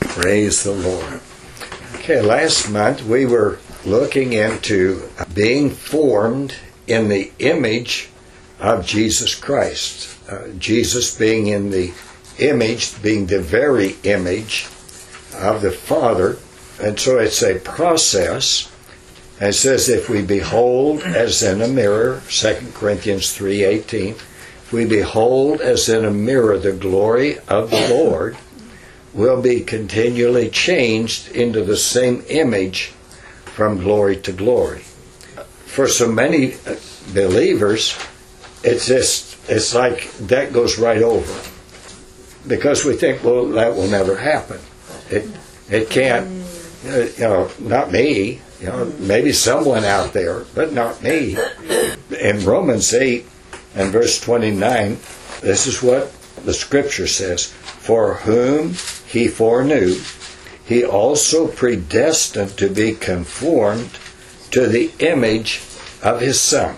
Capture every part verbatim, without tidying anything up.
Praise the Lord. Okay, last month we were looking into being formed in the image of Jesus Christ. Uh, Jesus being in the image, being the very image of the Father. And so it's a process. And it says, if we behold as in a mirror, Second Corinthians three eighteen, if we behold as in a mirror the glory of the Lord, we'll be continually changed into the same image from glory to glory. For so many believers, it's just, it's like that goes right over. Because we think, well, that will never happen. It it can't, you know, not me. You know, maybe someone out there, but not me. In Romans eight and verse twenty-nine, this is what the Scripture says. For whom he foreknew, he also predestined to be conformed to the image of his Son,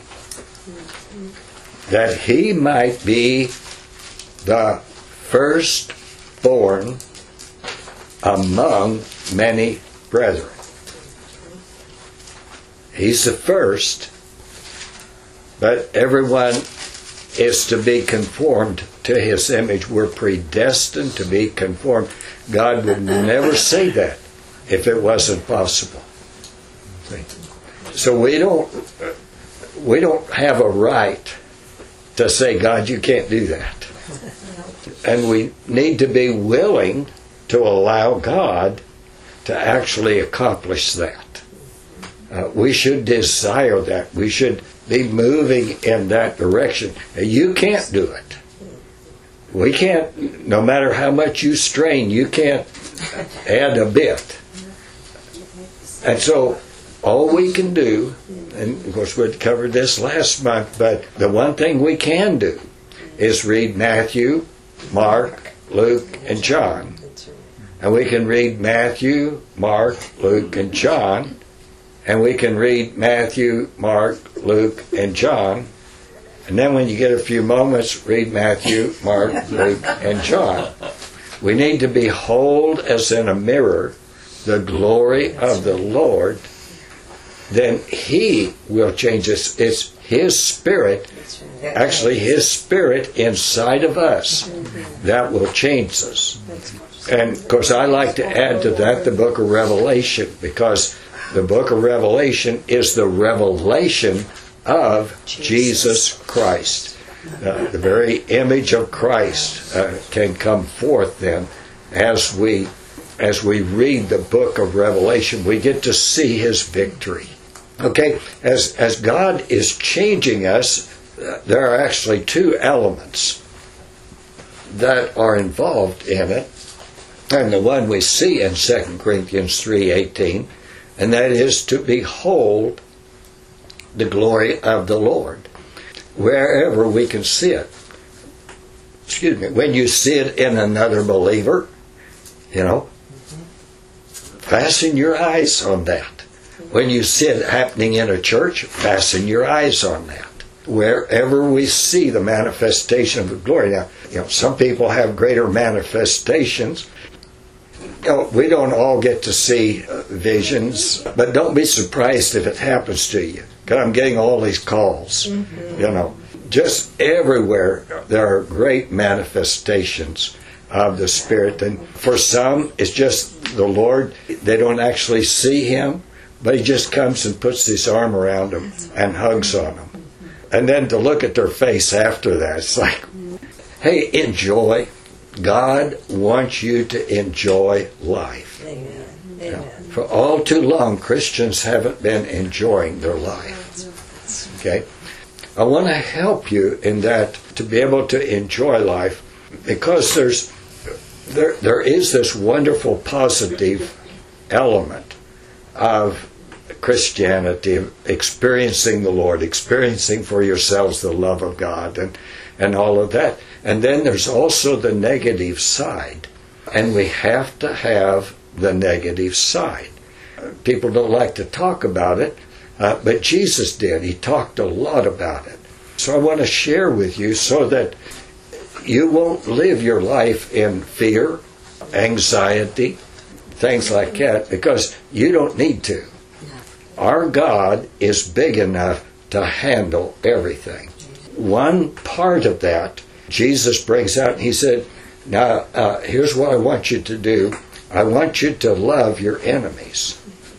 that he might be the firstborn among many brethren. He's the first, but everyone is to be conformed to his image. We're predestined to be conformed. God would never say that if it wasn't possible. See? So we don't we don't have a right to say, God, you can't do that. And we need to be willing to allow God to actually accomplish that. Uh, we should desire that. We should be moving in that direction. You can't do it. We can't, no matter how much you strain, you can't add a bit. And so, all we can do, and of course we covered this last month, but the one thing we can do is read Matthew, Mark, Luke, and John. And we can read Matthew, Mark, Luke, and John. And we can read Matthew, Mark, Luke, and John. And then when you get a few moments, read Matthew, Mark, Luke, and John. We need to behold as in a mirror the glory of the Lord. Then He will change us. It's His Spirit, actually His Spirit inside of us, that will change us. And of course I like to add to that the book of Revelation, because the book of Revelation is the revelation of Jesus, Jesus Christ. Uh, the very image of Christ uh, can come forth then as we as we read the book of Revelation. We get to see His victory. Okay, as as God is changing us, uh, there are actually two elements that are involved in it, and the one we see in Second Corinthians three eighteen. And that is to behold the glory of the Lord wherever we can see it. Excuse me. When you see it in another believer, you know, fasten your eyes on that. When you see it happening in a church, fasten your eyes on that. Wherever we see the manifestation of the glory. Now, you know, some people have greater manifestations. You know, we don't all get to see uh, visions, but don't be surprised if it happens to you. Because I'm getting all these calls. Mm-hmm. You know, just everywhere there are great manifestations of the Spirit. And for some, it's just the Lord. They don't actually see Him, but He just comes and puts His arm around them and hugs on them. And then to look at their face after that, it's like, hey, enjoy. God wants you to enjoy life. Amen. Amen. You know, for all too long, Christians haven't been enjoying their life. Okay? I want to help you in that, to be able to enjoy life, because there's there there is this wonderful positive element of Christianity, of experiencing the Lord, experiencing for yourselves the love of God, and and all of that. And then there's also the negative side. And we have to have the negative side. People don't like to talk about it, uh, but Jesus did. He talked a lot about it. So I want to share with you so that you won't live your life in fear, anxiety, things like that, because you don't need to. Our God is big enough to handle everything. One part of that, Jesus brings out, and he said, now, uh, here's what I want you to do. I want you to love your enemies.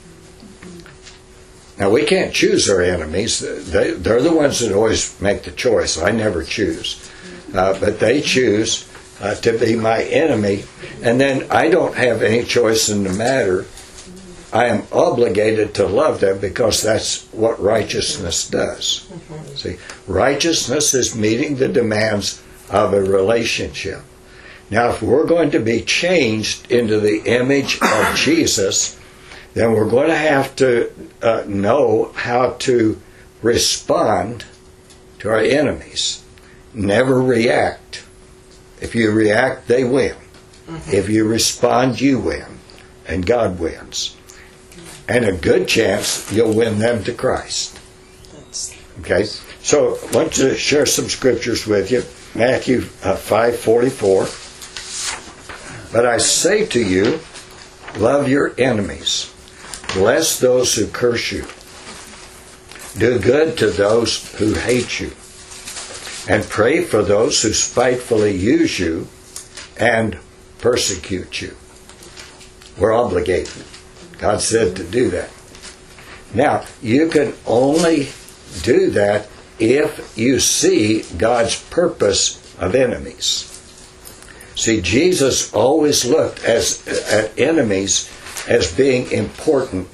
Now, we can't choose our enemies. They, they're the ones that always make the choice. I never choose. Uh, but they choose uh, to be my enemy. And then I don't have any choice in the matter. I am obligated to love them because that's what righteousness does. See, righteousness is meeting the demands of a relationship. Now, if we're going to be changed into the image of Jesus, then we're going to have to uh, know how to respond to our enemies. Never react. If you react, they win. Mm-hmm. If you respond, you win. And God wins. And a good chance you'll win them to Christ. Okay? So I want to share some scriptures with you. Matthew uh, five forty-four. But I say to you, love your enemies. Bless those who curse you. Do good to those who hate you. And pray for those who spitefully use you and persecute you. We're obligated. God said to do that. Now, you can only do that if you see God's purpose of enemies. See, Jesus always looked as, at enemies as being important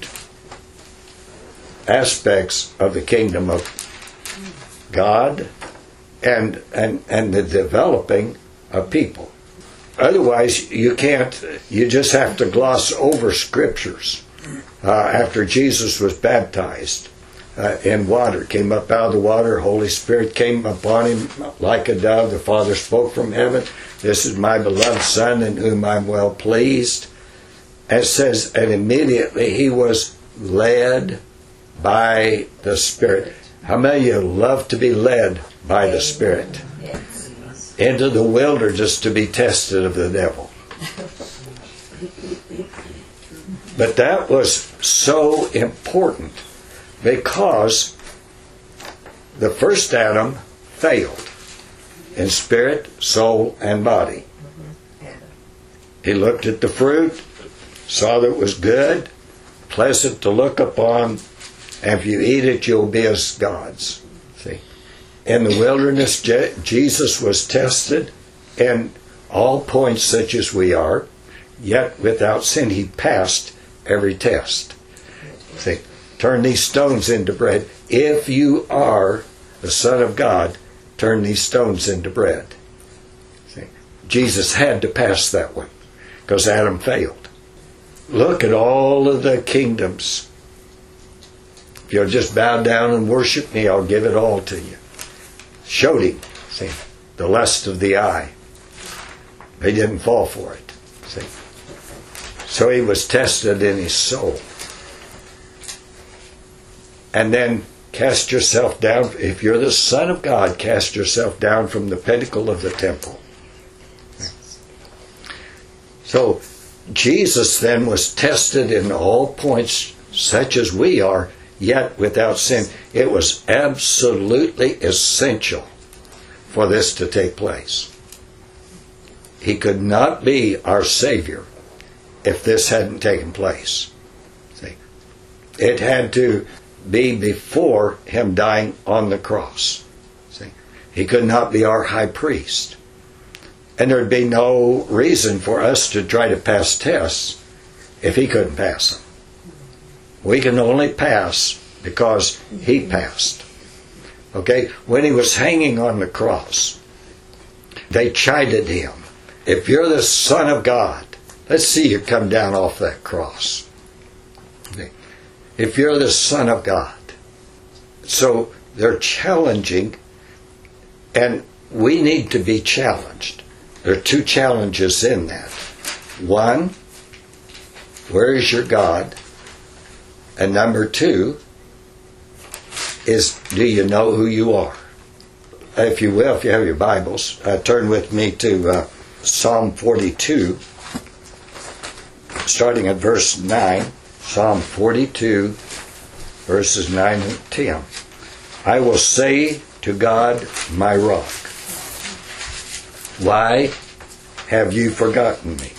aspects of the kingdom of God and and and the developing of people. Otherwise, you can't. You just have to gloss over scriptures. Uh, after Jesus was baptized uh, in water, came up out of the water, Holy Spirit came upon him like a dove. The Father spoke from heaven, "This is my beloved Son, in whom I'm well pleased." And it says, and immediately he was led by the Spirit. How many of you love to be led by the Spirit? Into the wilderness to be tested of the devil. But that was so important because the first Adam failed in spirit, soul, and body. He looked at the fruit, saw that it was good, pleasant to look upon, and if you eat it, you'll be as gods. See? In the wilderness, Je- Jesus was tested in all points such as we are, yet without sin he passed every test. See? Turn these stones into bread. If you are the Son of God, turn these stones into bread. See? Jesus had to pass that one because Adam failed. Look at all of the kingdoms. If you'll just bow down and worship me, I'll give it all to you. Showed him, see, the lust of the eye. They didn't fall for it, see. So he was tested in his soul. And then cast yourself down. If you're the Son of God, cast yourself down from the pinnacle of the temple. So Jesus then was tested in all points such as we are, yet without sin. It was absolutely essential for this to take place. He could not be our Savior if this hadn't taken place. See? It had to be before him dying on the cross. See? He could not be our high priest. And there'd be no reason for us to try to pass tests if he couldn't pass them. We can only pass because he passed. Okay? When he was hanging on the cross, they chided him. If you're the Son of God, let's see you come down off that cross. Okay? If you're the Son of God. So they're challenging, and we need to be challenged. There are two challenges in that. One, where is your God? And number two is, do you know who you are? If you will, if you have your Bibles, uh, turn with me to uh, Psalm forty-two. starting at verse nine, Psalm forty-two, verses nine and ten. I will say to God, my rock, why have you forgotten me?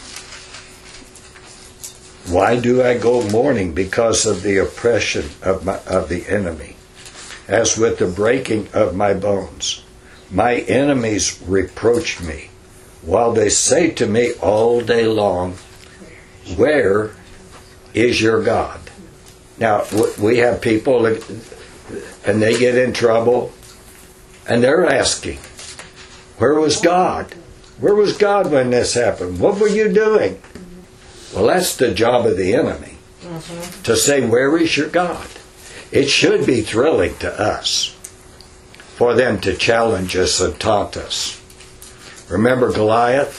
Why do I go mourning because of the oppression of, my, of the enemy, as with the breaking of my bones? My enemies reproach me, while they say to me all day long, where is your God? Now, we have people, and they get in trouble, and they're asking, where was God? Where was God when this happened? What were you doing? Well, that's the job of the enemy, mm-hmm. to say, where is your God? It should be thrilling to us for them to challenge us and taunt us. Remember Goliath?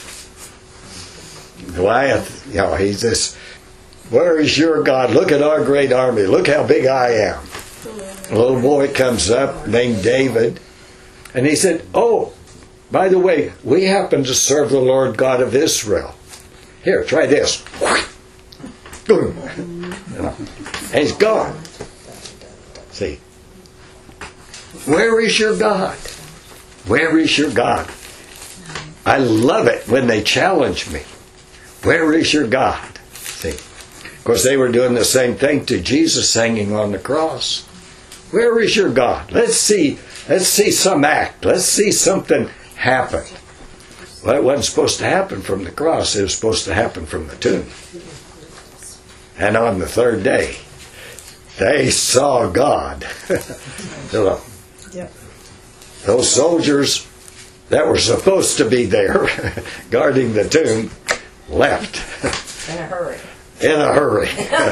Goliath, you know, he's this, where is your God? Look at our great army. Look how big I am. A little boy comes up named David, and he said, oh, by the way, we happen to serve the Lord God of Israel. Here, try this. Boom. You know, and he's gone. See, where is your God? Where is your God? I love it when they challenge me. Where is your God? See, of course, they were doing the same thing to Jesus hanging on the cross. Where is your God? Let's see. Let's see some act. Let's see something happen. Well, it wasn't supposed to happen from the cross. It was supposed to happen from the tomb. And on the third day, they saw God. So, yep. Those soldiers that were supposed to be there guarding the tomb left. In a hurry. In a hurry.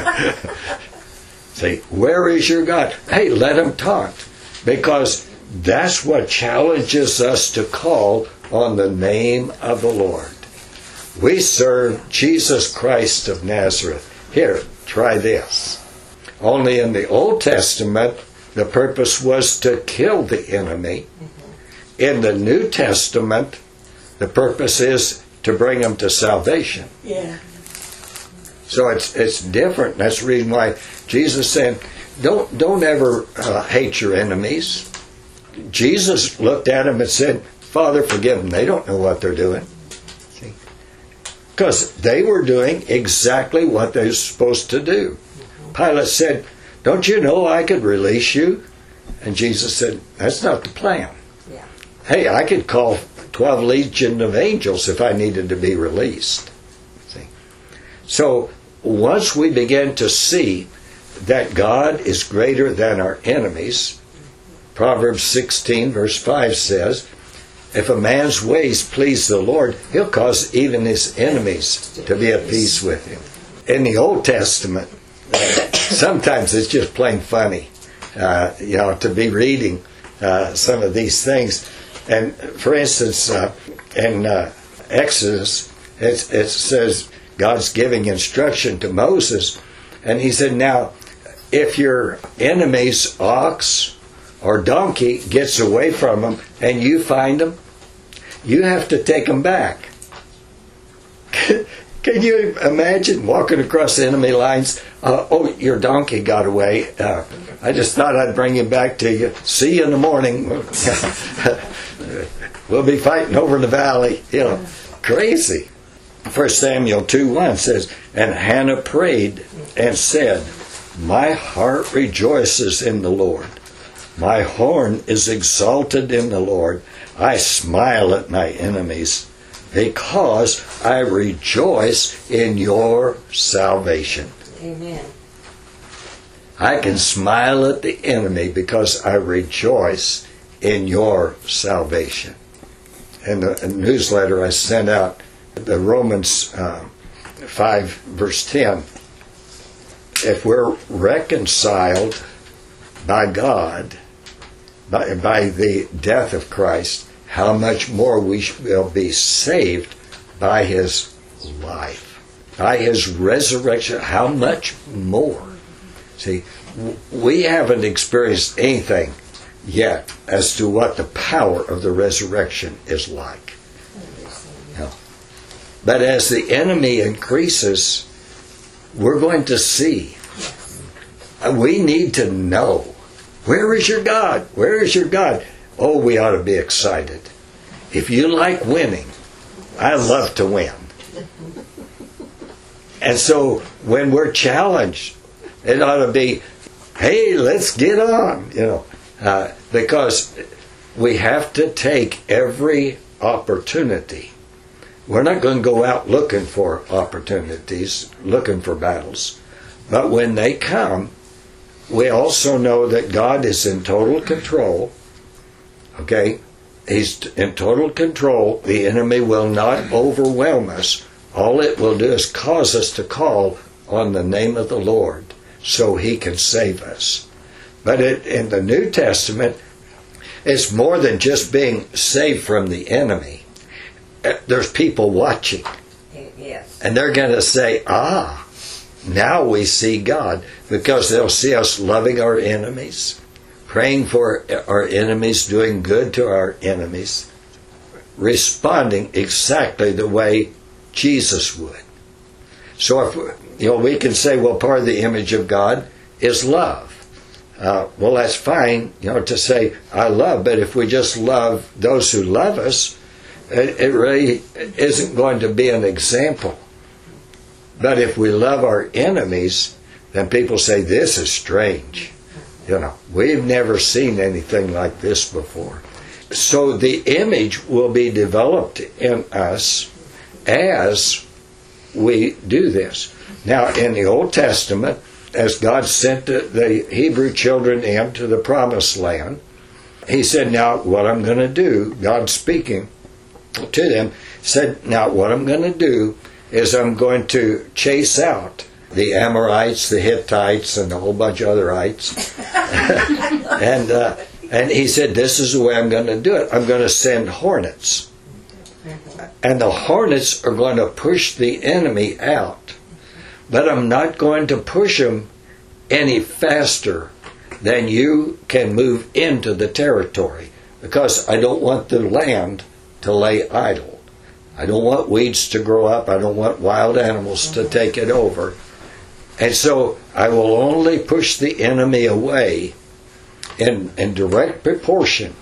See, where is your God? Hey, let them taunt. Because that's what challenges us to call on the name of the Lord. We serve Jesus Christ of Nazareth. Here, try this. Only in the Old Testament, the purpose was to kill the enemy. In the New Testament, the purpose is to bring them to salvation. Yeah. So it's it's different. That's the reason why Jesus said, don't, don't ever uh, hate your enemies. Jesus looked at him and said, Father, forgive them. They don't know what they're doing. See? Because they were doing exactly what they were supposed to do. Pilate said, don't you know I could release you? And Jesus said, that's not the plan. Yeah. Hey, I could call twelve legion of angels if I needed to be released. See? So once we begin to see that God is greater than our enemies, Proverbs sixteen verse five says, if a man's ways please the Lord, he'll cause even his enemies to be at peace with him. In the Old Testament, sometimes it's just plain funny, uh, you know, to be reading uh, some of these things. And for instance, uh, in uh, Exodus, it, it says God's giving instruction to Moses, and he said, now, if your enemy's ox or donkey gets away from them and you find them, you have to take them back. Can you imagine walking across enemy lines? Uh, oh, your donkey got away. Uh, I just thought I'd bring him back to you. See you in the morning. We'll be fighting over in the valley. You know, crazy. First Samuel two one says, and Hannah prayed and said, my heart rejoices in the Lord. My horn is exalted in the Lord. I smile at my enemies, because I rejoice in your salvation. Amen. I can smile at the enemy because I rejoice in your salvation. In the newsletter I sent out, the Romans uh, five verse ten, if we're reconciled by God, by, by the death of Christ, how much more we will be saved by His life, by His resurrection. How much more? See, we haven't experienced anything yet as to what the power of the resurrection is like. No. But as the enemy increases, we're going to see. We need to know. Where is your God? Where is your God? Oh, we ought to be excited. If you like winning, I love to win. And so when we're challenged, it ought to be, hey, let's get on, you know, uh, because we have to take every opportunity. We're not going to go out looking for opportunities, looking for battles. But when they come, we also know that God is in total control. Okay? He's in total control. The enemy will not overwhelm us. All it will do is cause us to call on the name of the Lord so He can save us. But it, in the New Testament, it's more than just being saved from the enemy. There's people watching. Yes. And they're going to say, ah, now we see God. Because they'll see us loving our enemies, praying for our enemies, doing good to our enemies, responding exactly the way Jesus would. So if you know, we can say, well, part of the image of God is love. Uh, well, that's fine, you know, to say I love, but if we just love those who love us, it, it really isn't going to be an example. But if we love our enemies, then people say this is strange. You know, we've never seen anything like this before. So the image will be developed in us as we do this. Now, in the Old Testament, as God sent the, the Hebrew children into the promised land, He said, now what I'm going to do, God speaking to them, said, now what I'm going to do is I'm going to chase out the Amorites, the Hittites, and a whole bunch of other ites. and, uh, and He said, this is the way I'm going to do it. I'm going to send hornets. And the hornets are going to push the enemy out. But I'm not going to push them any faster than you can move into the territory. Because I don't want the land to lay idle. I don't want weeds to grow up. I don't want wild animals to take it over. And so I will only push the enemy away in, in direct proportion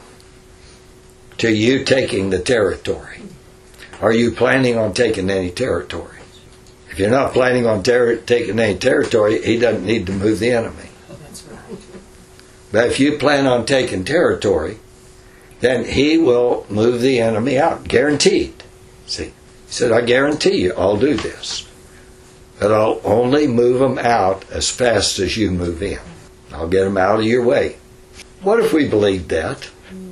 to you taking the territory. Are you planning on taking any territory? If you're not planning on ter- taking any territory, He doesn't need to move the enemy. That's right. But if you plan on taking territory, then He will move the enemy out. Guaranteed. See, He said, I guarantee you I'll do this. But I'll only move them out as fast as you move in. I'll get them out of your way. What if we believed that?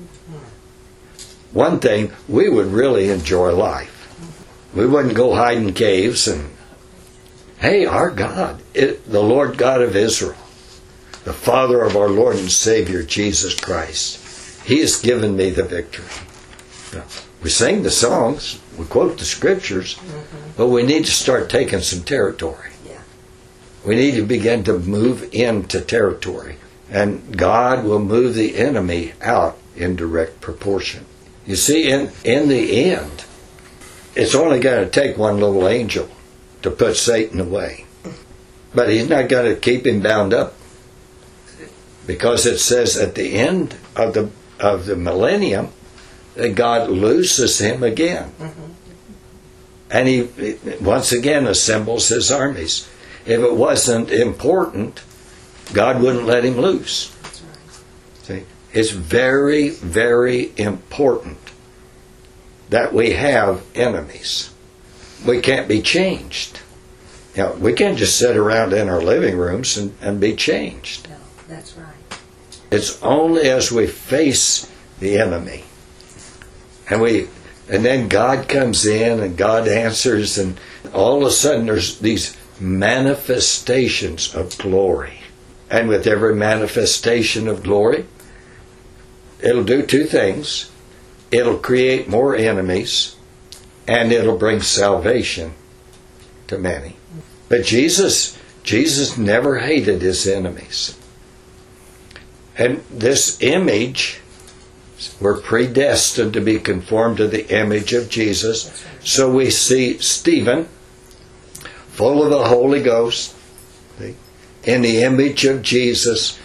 One thing, we would really enjoy life. We wouldn't go hide in caves and, hey, our God, it, the Lord God of Israel, the Father of our Lord and Savior, Jesus Christ, He has given me the victory. Now, we sing the songs, we quote the scriptures, mm-hmm. but we need to start taking some territory. Yeah. We need to begin to move into territory. And God will move the enemy out in direct proportion. You see, in, in the end, it's only going to take one little angel to put Satan away. But He's not going to keep him bound up. Because it says at the end of the of the millennium, that God looses him again. Mm-hmm. And He, once again, assembles His armies. If it wasn't important, God wouldn't let him loose. That's right. See? It's very, very important that we have enemies. We can't be changed. You know, we can't just sit around in our living rooms and, and be changed. No, that's right. It's only as we face the enemy. And we, and then God comes in and God answers, and all of a sudden there's these manifestations of glory. And with every manifestation of glory, it'll do two things. It'll create more enemies, and it'll bring salvation to many. But Jesus, Jesus never hated His enemies. And this image, we're predestined to be conformed to the image of Jesus. So we see Stephen full of the Holy Ghost, see, in the image of Jesus.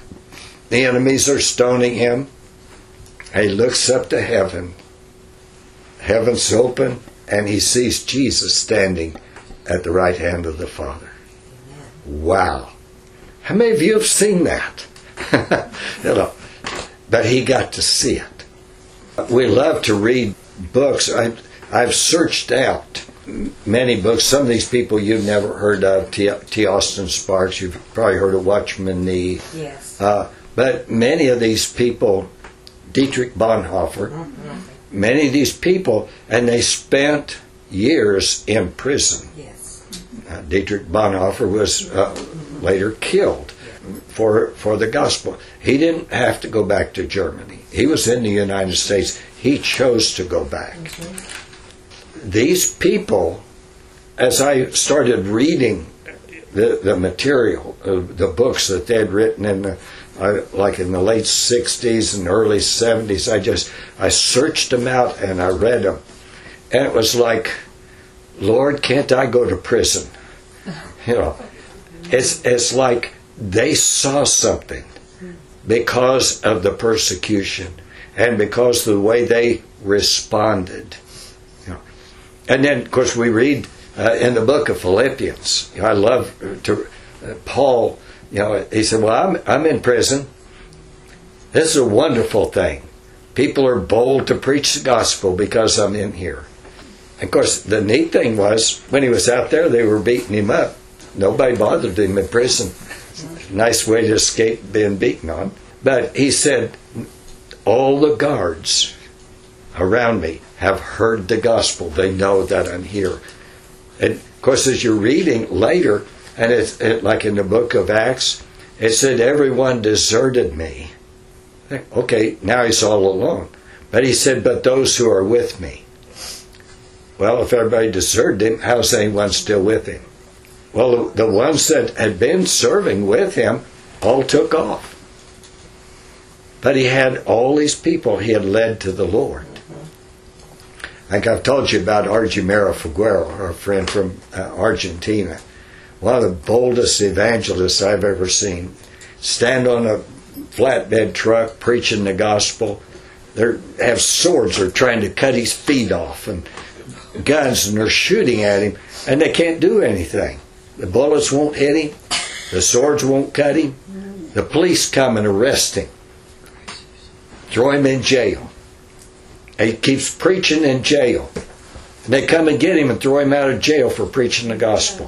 The enemies are stoning him. He looks up to heaven. Heaven's open, and he sees Jesus standing at the right hand of the Father. Wow. How many of you have seen that? You know, but he got to see it. We love to read books. I've, I've searched out many books. Some of these people you've never heard of. T. T. Austin Sparks. You've probably heard of Watchman Nee. Yes. Uh, but many of these people, Dietrich Bonhoeffer, mm-hmm. many of these people, and they spent years in prison. Yes. Uh, Dietrich Bonhoeffer was uh, later killed for for the gospel. He didn't have to go back to Germany. He was in the United States. He chose to go back. Mm-hmm. These people, as I started reading the the material, uh, the books that they had written in the I, like in the late sixties and early seventies, I just I searched them out and I read them, and it was like, Lord, can't I go to prison? You know, it's it's like they saw something because of the persecution and because of the way they responded. You know, and then of course we read uh, in the book of Philippians. I love to uh, Paul. You know, he said, well, I'm, I'm in prison. This is a wonderful thing. People are bold to preach the gospel because I'm in here. And of course, the neat thing was, when he was out there, they were beating him up. Nobody bothered him in prison. Nice way to escape being beaten on. But he said, all the guards around me have heard the gospel. They know that I'm here. And of course, as you're reading later, and it's it, like in the book of Acts, it said everyone deserted me. Okay, now he's all alone. But he said, but those who are with me. Well, if everybody deserted him, how's anyone still with him? Well, the, the ones that had been serving with him all took off. But he had all these people he had led to the Lord. Like I've told you about Argimero Figueroa, our friend from uh, Argentina. One of the boldest evangelists I've ever seen. Stand on a flatbed truck preaching the gospel. They have swords. They're trying to cut his feet off, and guns, and they're shooting at him, and they can't do anything. The bullets won't hit him. The swords won't cut him. The police come and arrest him. Throw him in jail. He keeps preaching in jail. And they come and get him and throw him out of jail for preaching the gospel.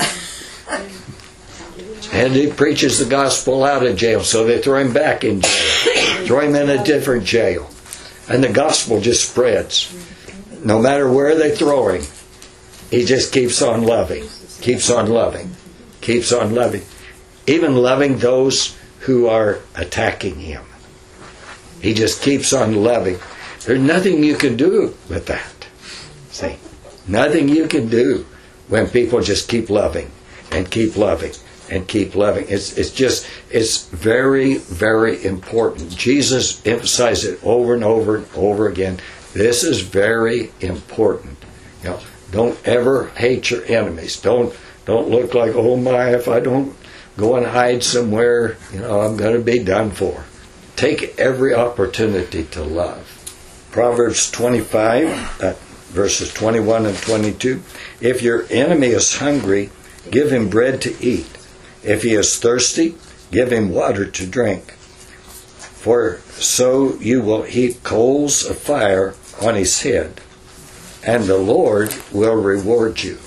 And he preaches the gospel out of jail, so they throw him back in jail. Throw him in a different jail. And the gospel just spreads. No matter where they throw him, he just keeps on loving. Keeps on loving. Keeps on loving. Even loving those who are attacking him. He just keeps on loving. There's nothing you can do with that. See? Nothing you can do when people just keep loving and keep loving and keep loving. It's it's just, it's very, very important. Jesus emphasized it over and over and over again. This is very important. You know, don't ever hate your enemies. Don't don't look like, oh my, if I don't go and hide somewhere, you know, I'm going to be done for. Take every opportunity to love. Proverbs twenty-five, uh, verses twenty-one and twenty-two. If your enemy is hungry, give him bread to eat. If he is thirsty, give him water to drink. For so you will heap coals of fire on his head, and the Lord will reward you.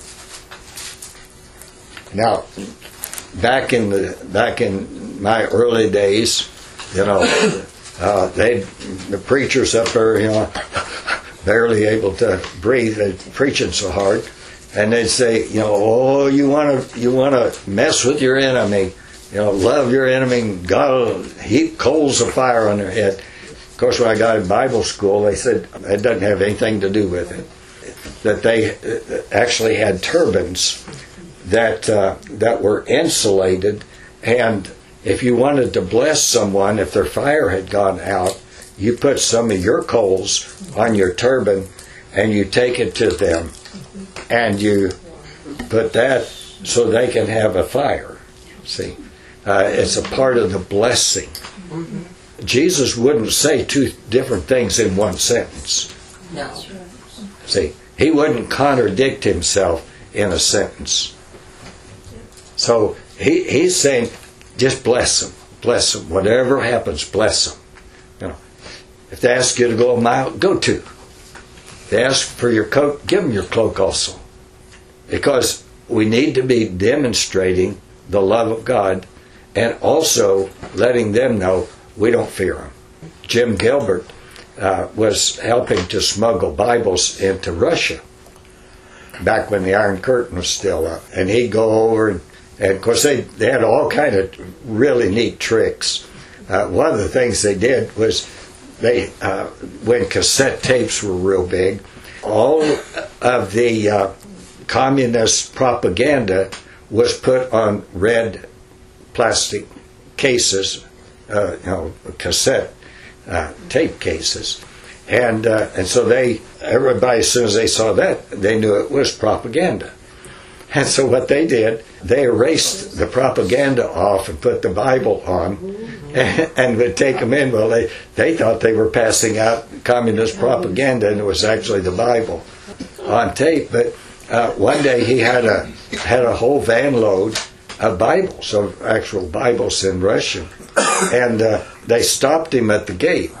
Now, back in the back in my early days, you know, uh, they the preachers up there, you know, barely able to breathe, they're preaching so hard, and they'd say, you know, oh, you want to you want to mess with your enemy, you know, love your enemy, God will heap coals of fire on their head. Of course, when I got in Bible school, they said it doesn't have anything to do with it. That they actually had turbines that uh, that were insulated, and if you wanted to bless someone, if their fire had gone out, you put some of your coals on your turban, and you take it to them, and you put that so they can have a fire. See, uh, it's a part of the blessing. Mm-hmm. Jesus wouldn't say two different things in one sentence. No. See, he wouldn't contradict himself in a sentence. So he, he's saying, just bless them. Bless them. Whatever happens, bless them. You know, if they ask you to go a mile, go two. If they ask for your coat, give them your cloak also. Because we need to be demonstrating the love of God and also letting them know we don't fear them. Jim Gilbert uh, was helping to smuggle Bibles into Russia back when the Iron Curtain was still up. And he'd go over, and, and of course they, they had all kind of really neat tricks. Uh, one of the things they did was they, uh, when cassette tapes were real big, all of the uh, communist propaganda was put on red plastic cases, uh, you know, cassette uh, tape cases, and uh, and so they, everybody, as soon as they saw that, they knew it was propaganda. And so what they did, they erased the propaganda off and put the Bible on, and, and would take them in. Well, they they thought they were passing out communist propaganda, and it was actually the Bible on tape. But uh, one day he had a had a whole van load of Bibles, of actual Bibles in Russian, and uh, they stopped him at the gate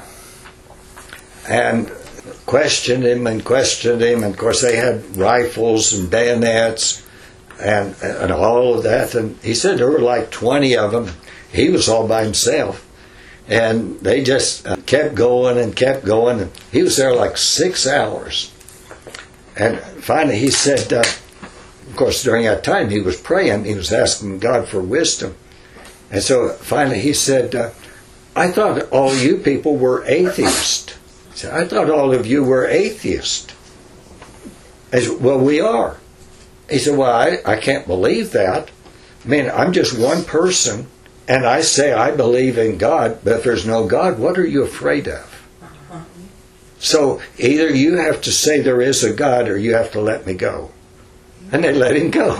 and questioned him and questioned him. And of course, they had rifles and bayonets and and all of that. And he said there were like twenty of them. He was all by himself, and they just uh, kept going and kept going. And he was there like six hours. And finally, he said, uh, of course, during that time, he was praying. He was asking God for wisdom. And so finally, he said, uh, I thought all you people were atheists. He said, I thought all of you were atheists. I said, well, we are. He said, well, I, I can't believe that. I mean, I'm just one person, and I say I believe in God, but if there's no God, what are you afraid of? So either you have to say there is a God, or you have to let me go. And they let him go.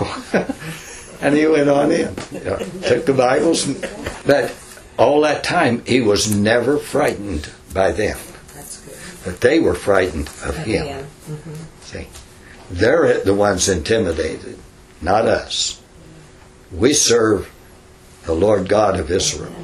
And he went on in. You know, took the Bibles. And, but all that time, he was never frightened by them. That's good. But they were frightened of him. Yeah. Mm-hmm. See, they're the ones intimidated, not us. We serve the Lord God of Israel.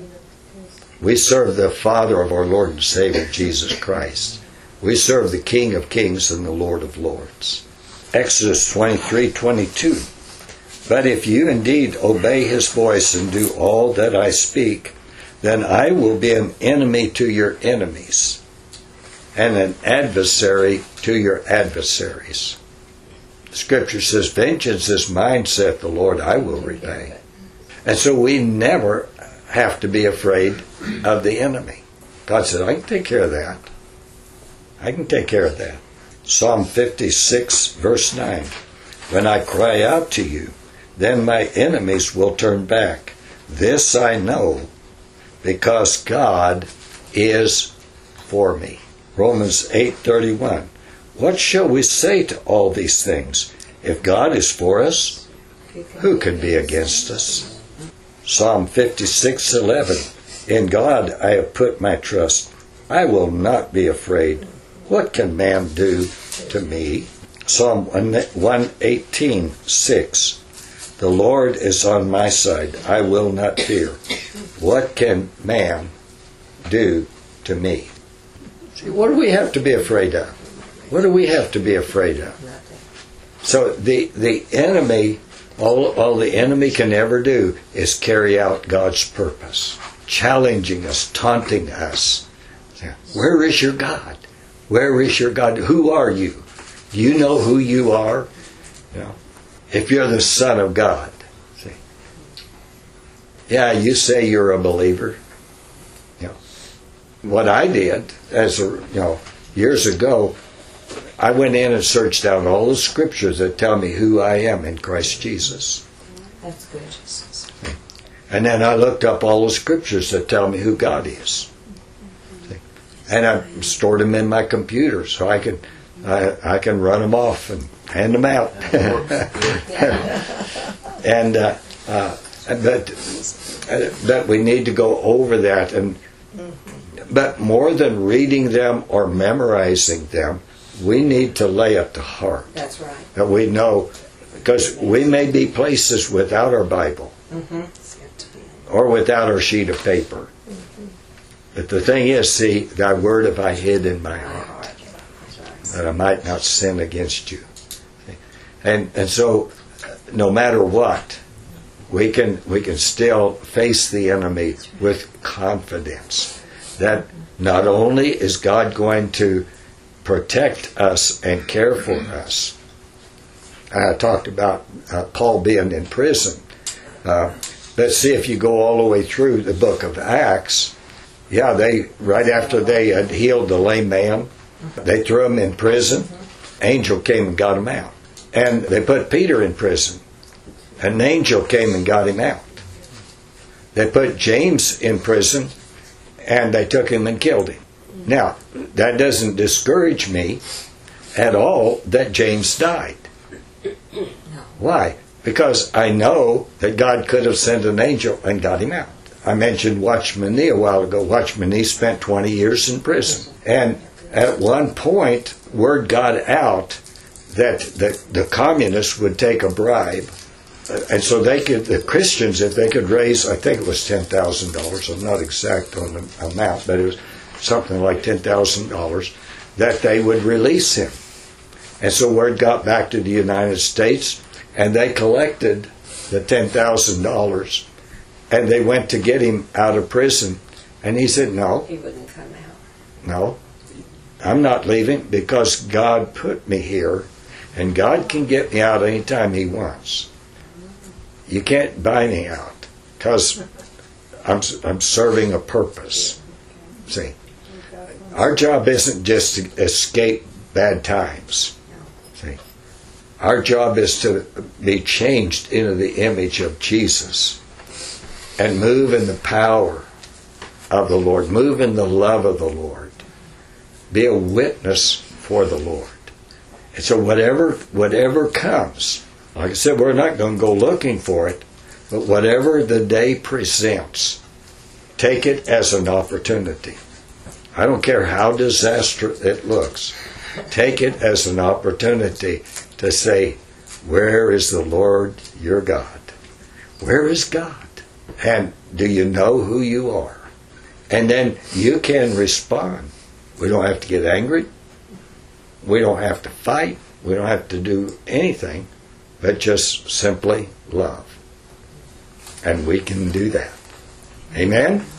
We serve the Father of our Lord and Savior, Jesus Christ. We serve the King of Kings and the Lord of Lords. Exodus twenty-three twenty-two. But if you indeed obey his voice and do all that I speak, then I will be an enemy to your enemies and an adversary to your adversaries. The Scripture says, vengeance is mine, saith the Lord, I will repay. And so we never have to be afraid of the enemy. God said, I can take care of that. I can take care of that. Psalm fifty-six, verse nine. When I cry out to you, then my enemies will turn back. This I know, because God is for me. Romans eight thirty-one. What shall we say to all these things? If God is for us, who can be against us? Psalm fifty-six eleven. In God I have put my trust. I will not be afraid. What can man do to me? Psalm one eighteen six. The Lord is on my side. I will not fear. What can man do to me? See, what do we have to be afraid of? What do we have to be afraid of? So the the enemy, all, all the enemy can ever do is carry out God's purpose, challenging us, taunting us. Where is your God? Where is your God? Who are you? Do you know who you are? You know, if you're the Son of God. See? Yeah, you say you're a believer. You know, what I did, as a, you know, years ago, I went in and searched out all the scriptures that tell me who I am in Christ Jesus. That's good, Jesus. And then I looked up all the scriptures that tell me who God is. And I stored them in my computer so I can I, I can run them off and hand them out. And uh, uh, but uh, but we need to go over that, and but more than reading them or memorizing them, we need to lay it to heart. That's right. That we know, because we may be places without our Bible Mm-hmm. or without our sheet of paper. Mm-hmm. But the thing is, see, thy word have I hid in my My heart, heart. That's right. that I might not sin against you. And and so, no matter what, we can we can still face the enemy with confidence that not only is God going to protect us and care for us. I talked about uh, Paul being in prison. Uh, let's see, if you go all the way through the book of Acts, yeah, they right after they had healed the lame man, they threw him in prison. Angel came and got him out. And they put Peter in prison. An angel came and got him out. They put James in prison, and they took him and killed him. Now, that doesn't discourage me at all that James died. Why? Because I know that God could have sent an angel and got him out. I mentioned Watchman Nee a while ago. Watchman Nee spent twenty years in prison. And at one point, word got out that the, the communists would take a bribe. And so they could, the Christians, if they could raise, I think it was ten thousand dollars, I'm not exact on the amount, but it was something like ten thousand dollars, that they would release him. And so word got back to the United States, and they collected the ten thousand dollars, and they went to get him out of prison. And he said, no, He wouldn't come out. no, I'm not leaving because God put me here, and God can get me out anytime He wants. You can't buy me out because I'm, I'm serving a purpose. See, our job isn't just to escape bad times. See, our job is to be changed into the image of Jesus and move in the power of the Lord, move in the love of the Lord, be a witness for the Lord. And so whatever whatever comes, like I said, we're not going to go looking for it, but whatever the day presents, take it as an opportunity. I don't care how disastrous it looks. Take it as an opportunity to say, where is the Lord your God? Where is God? And do you know who you are? And then you can respond. We don't have to get angry. We don't have to fight. We don't have to do anything but just simply love. And we can do that. Amen?